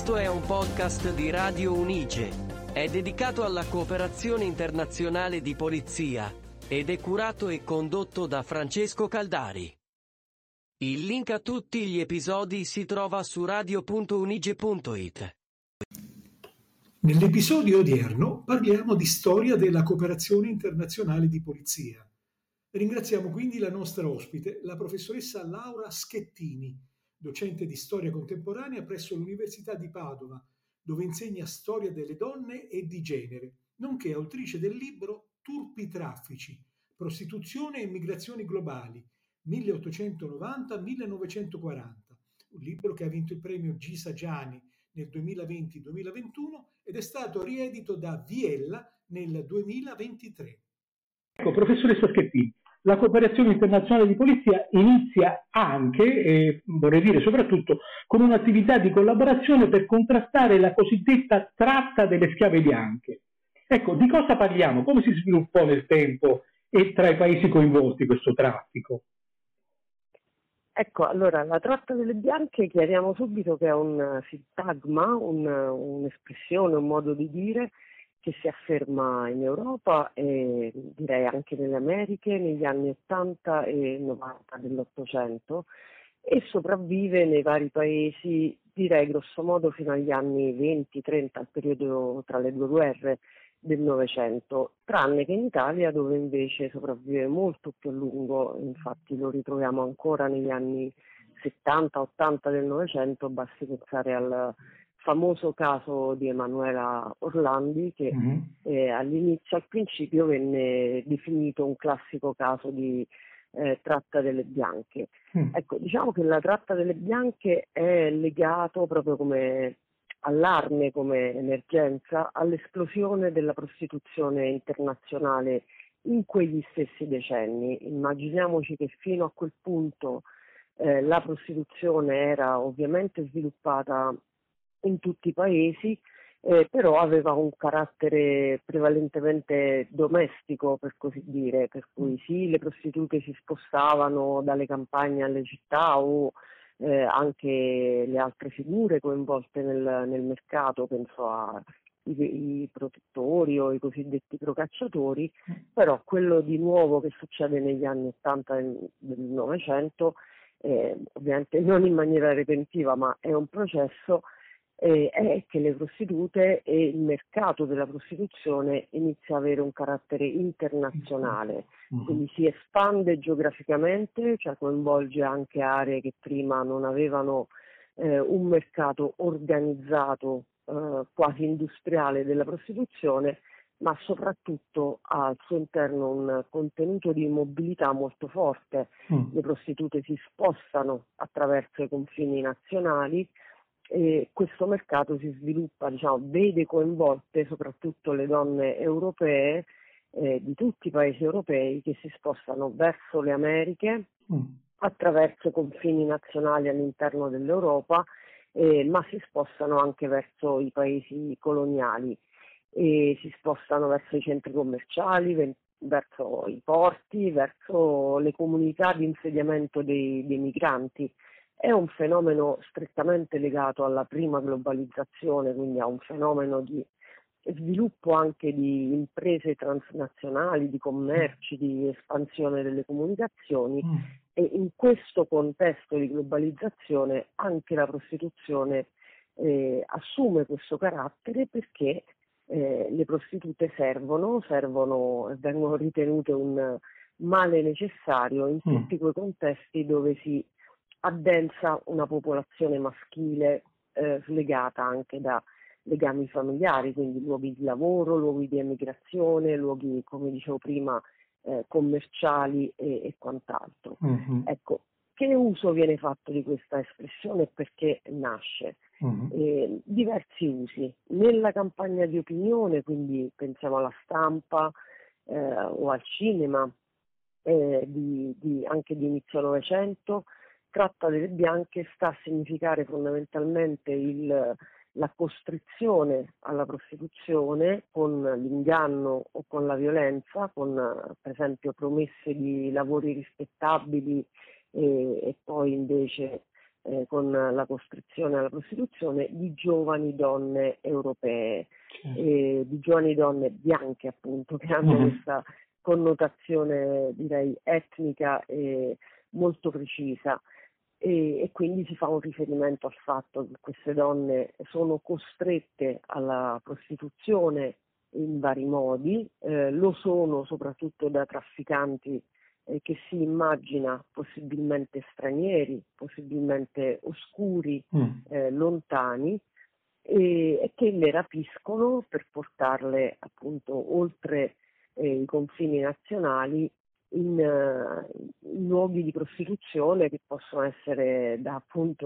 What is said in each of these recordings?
Questo è un podcast di Radio Unice. È dedicato alla cooperazione internazionale di polizia ed è curato e condotto da Francesco Caldari. Il link a tutti gli episodi si trova su radio.unice.it. Nell'episodio odierno parliamo di storia della cooperazione internazionale di polizia. Ringraziamo quindi la nostra ospite, la professoressa Laura Schettini, docente di storia contemporanea presso l'Università di Padova, dove insegna storia delle donne e di genere, nonché autrice del libro Turpi traffici, prostituzione e migrazioni globali, 1890-1940, un libro che ha vinto il premio Gisa Giani nel 2020-2021 ed è stato riedito da Viella nel 2023. Ecco, professoressa Schettini, la cooperazione internazionale di polizia inizia anche, e vorrei dire soprattutto, con un'attività di collaborazione per contrastare la cosiddetta tratta delle schiave bianche. Ecco, di cosa parliamo? Come si sviluppò nel tempo e tra i paesi coinvolti questo traffico? Ecco, allora, la tratta delle bianche chiariamo subito che è un sintagma, un'espressione, un modo di dire che si afferma in Europa e direi anche nelle Americhe negli anni 80 e 90 dell'Ottocento e sopravvive nei vari paesi, direi grosso modo fino agli anni 20-30, al periodo tra le due guerre del Novecento, tranne che in Italia dove invece sopravvive molto più a lungo, infatti lo ritroviamo ancora negli anni 70-80 del Novecento, basti pensare al famoso caso di Emanuela Orlandi che all'inizio, al principio venne definito un classico caso di tratta delle bianche. Ecco, diciamo che la tratta delle bianche è legato proprio come allarme, come emergenza, all'esplosione della prostituzione internazionale in quegli stessi decenni. Immaginiamoci che fino a quel punto la prostituzione era ovviamente sviluppata in tutti i paesi, però aveva un carattere prevalentemente domestico, per così dire, per cui sì, le prostitute si spostavano dalle campagne alle città o anche le altre figure coinvolte nel mercato, penso ai protettori o i cosiddetti procacciatori, però quello di nuovo che succede negli anni 80 del Novecento, ovviamente non in maniera repentiva, ma è un processo, è che le prostitute e il mercato della prostituzione inizia a avere un carattere internazionale, quindi si espande geograficamente, cioè coinvolge anche aree che prima non avevano un mercato organizzato quasi industriale della prostituzione, ma soprattutto ha al suo interno un contenuto di mobilità molto forte. Le prostitute si spostano attraverso i confini nazionali e questo mercato si sviluppa, vede coinvolte soprattutto le donne europee di tutti i paesi europei che si spostano verso le Americhe attraverso confini nazionali all'interno dell'Europa, ma si spostano anche verso i paesi coloniali e si spostano verso i centri commerciali, verso i porti, verso le comunità di insediamento dei migranti. È un fenomeno strettamente legato alla prima globalizzazione, quindi a un fenomeno di sviluppo anche di imprese transnazionali, di commerci, di espansione delle comunicazioni e in questo contesto di globalizzazione anche la prostituzione assume questo carattere perché le prostitute servono e vengono ritenute un male necessario in tutti quei contesti dove si addensa una popolazione maschile slegata anche da legami familiari, quindi luoghi di lavoro, luoghi di emigrazione, luoghi, come dicevo prima, commerciali e quant'altro. Ecco, che uso viene fatto di questa espressione e perché nasce? Diversi usi. Nella campagna di opinione, quindi pensiamo alla stampa o al cinema, anche di inizio Novecento, tratta delle bianche sta a significare fondamentalmente la costrizione alla prostituzione con l'inganno o con la violenza, con per esempio promesse di lavori rispettabili e poi invece con la costrizione alla prostituzione di giovani donne europee, di giovani donne bianche appunto, che hanno questa connotazione direi etnica e molto precisa. E quindi si fa un riferimento al fatto che queste donne sono costrette alla prostituzione in vari modi, lo sono soprattutto da trafficanti che si immagina possibilmente stranieri, possibilmente oscuri, lontani, e che le rapiscono per portarle appunto oltre i confini nazionali in luoghi di prostituzione che possono essere da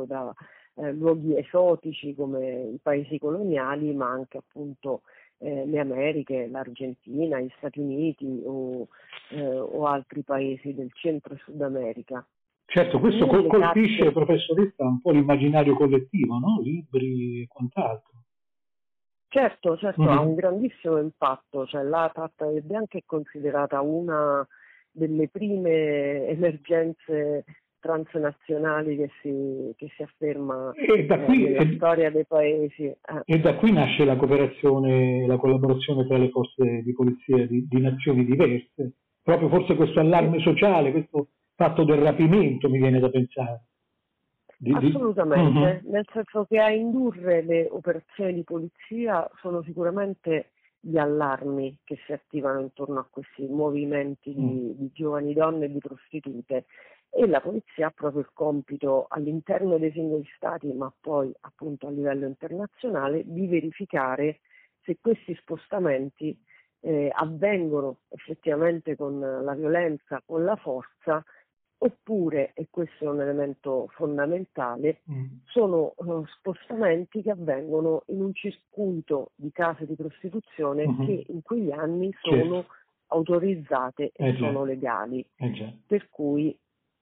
luoghi esotici come i paesi coloniali, ma anche appunto le Americhe, l'Argentina, gli Stati Uniti o altri paesi del Centro e Sud America. Certo, questo colpisce, professoressa, un po' l'immaginario collettivo, no? Libri e quant'altro. Certo, ha un grandissimo impatto, cioè la tratta delle bianche è considerata una delle prime emergenze transnazionali che si afferma nella storia dei paesi. E da qui nasce la cooperazione, la collaborazione tra le forze di polizia di nazioni diverse, proprio forse questo allarme sociale, questo fatto del rapimento mi viene da pensare. Assolutamente, nel senso che a indurre le operazioni di polizia sono sicuramente gli allarmi che si attivano intorno a questi movimenti di giovani donne e di prostitute, e la polizia ha proprio il compito all'interno dei singoli stati, ma poi appunto a livello internazionale, di verificare se questi spostamenti avvengono effettivamente con la violenza, con la forza, oppure, e questo è un elemento fondamentale, sono spostamenti che avvengono in un circuito di case di prostituzione che in quegli anni sono autorizzate e sono legali. Per cui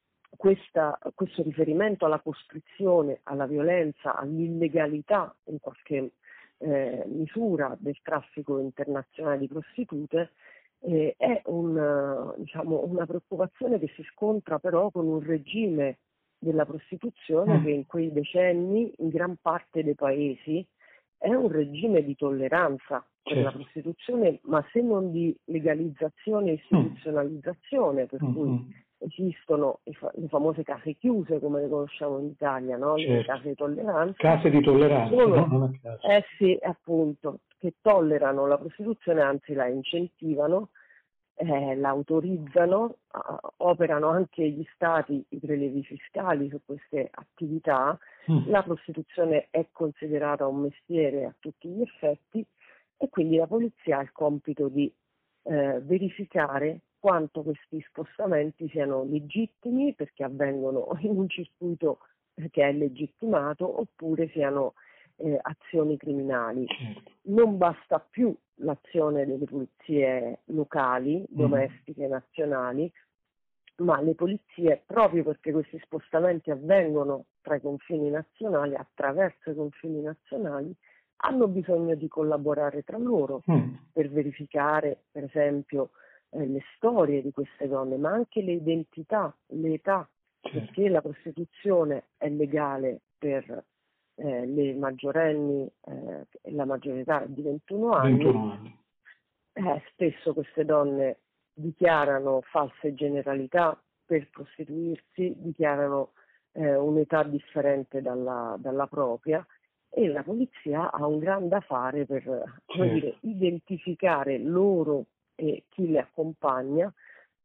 questo riferimento alla costrizione, alla violenza, all'illegalità in qualche misura del traffico internazionale di prostitute è una preoccupazione che si scontra però con un regime della prostituzione che in quei decenni in gran parte dei paesi è un regime di tolleranza per la prostituzione, ma se non di legalizzazione e istituzionalizzazione, per cui esistono le famose case chiuse, come le conosciamo in Italia, no? Le case di tolleranza. Case di tolleranza, no? Sì, appunto, che tollerano la prostituzione, anzi la incentivano, la autorizzano, operano anche gli stati i prelevi fiscali su queste attività. La prostituzione è considerata un mestiere a tutti gli effetti, e quindi la polizia ha il compito di verificare quanto questi spostamenti siano legittimi, perché avvengono in un circuito che è legittimato, oppure siano azioni criminali. Non basta più l'azione delle polizie locali, domestiche, nazionali, ma le polizie, proprio perché questi spostamenti avvengono tra i confini nazionali, attraverso i confini nazionali, hanno bisogno di collaborare tra loro per verificare, per esempio, le storie di queste donne, ma anche le identità, le età, perché la prostituzione è legale per le maggiorenni, la maggiore età è di 21 anni. Spesso queste donne dichiarano false generalità per prostituirsi, dichiarano un'età differente dalla propria, e la polizia ha un gran da fare per identificare loro e chi le accompagna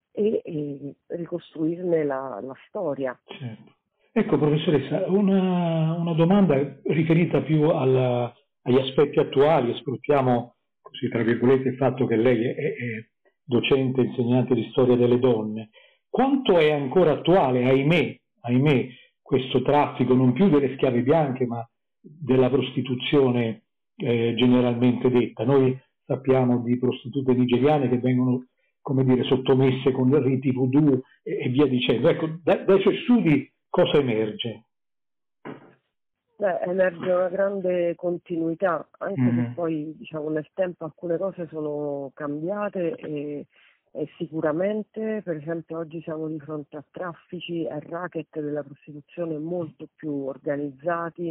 e ricostruirne la storia. Ecco, professoressa, una domanda riferita più agli aspetti attuali. Sfruttiamo, così tra virgolette, il fatto che lei è docente, insegnante di storia delle donne. Quanto è ancora attuale, ahimè, questo traffico, non più delle schiave bianche, ma della prostituzione generalmente detta? Noi sappiamo di prostitute nigeriane che vengono, come dire, sottomesse con riti voodoo e via dicendo. Ecco, dai suoi studi cosa emerge? Emerge una grande continuità, anche se poi nel tempo alcune cose sono cambiate e Sicuramente, per esempio, oggi siamo di fronte a traffici e racket della prostituzione molto più organizzati,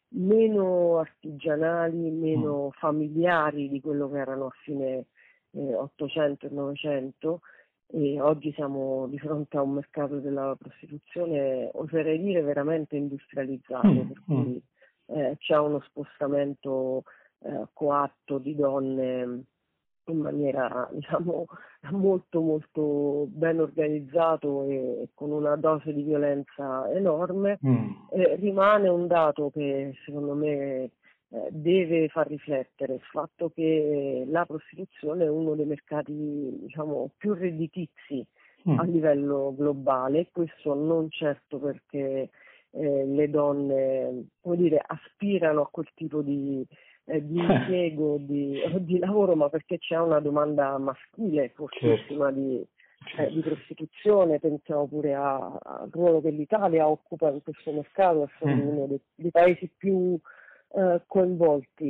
meno artigianali, meno familiari di quello che erano a fine 800 e 900, e oggi siamo di fronte a un mercato della prostituzione, oserei dire, veramente industrializzato, per cui c'è uno spostamento coatto di donne in maniera, diciamo, molto molto ben organizzato e con una dose di violenza enorme. Rimane un dato che secondo me deve far riflettere, il fatto che la prostituzione è uno dei mercati, diciamo, più redditizi a livello globale. Questo non certo perché le donne, come dire, aspirano a quel tipo di impiego, di lavoro, ma perché c'è una domanda maschile fortissima di prostituzione. Pensiamo pure al ruolo che l'Italia occupa in questo mercato, essendo uno dei paesi più coinvolti,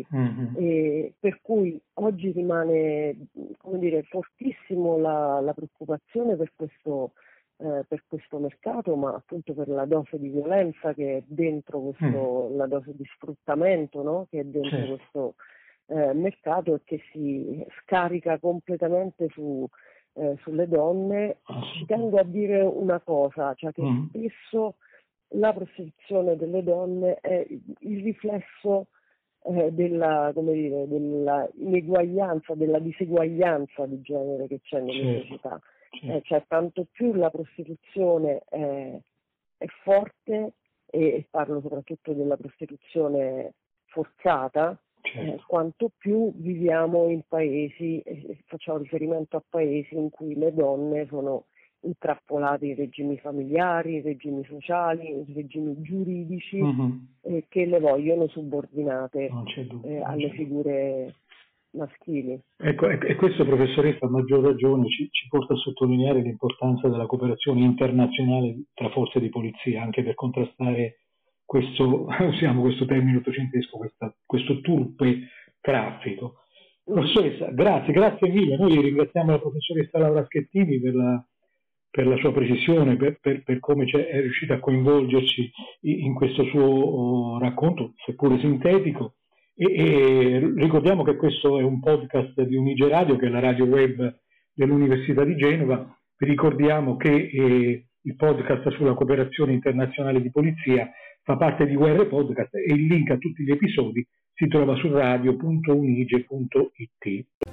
e per cui oggi rimane, come dire, fortissimo la preoccupazione per questo mercato, ma appunto per la dose di violenza che è dentro questo, la dose di sfruttamento, no? Che è dentro questo mercato, e che si scarica completamente sulle donne. Ci tengo a dire una cosa, cioè che spesso la prostituzione delle donne è il riflesso della ineguaglianza, della diseguaglianza di genere che c'è nelle società. Cioè, tanto più la prostituzione è forte, e parlo soprattutto della prostituzione forzata, quanto più viviamo in paesi, facciamo riferimento a paesi in cui le donne sono intrappolate in regimi familiari, in regimi sociali, in regimi giuridici, che le vogliono subordinate alle figure maschili. Ecco, e questo, professoressa, a maggior ragione ci porta a sottolineare l'importanza della cooperazione internazionale tra forze di polizia, anche per contrastare questo, usiamo questo termine ottocentesco, questo turpe traffico. Professoressa, grazie mille. Noi ringraziamo la professoressa Laura Schettini per la sua precisione, per come è riuscita a coinvolgerci in questo suo racconto, seppure sintetico. E ricordiamo che questo è un podcast di Unige Radio, che è la radio web dell'Università di Genova. Vi ricordiamo che il podcast sulla cooperazione internazionale di polizia fa parte di UR Podcast, e il link a tutti gli episodi si trova su radio.unige.it.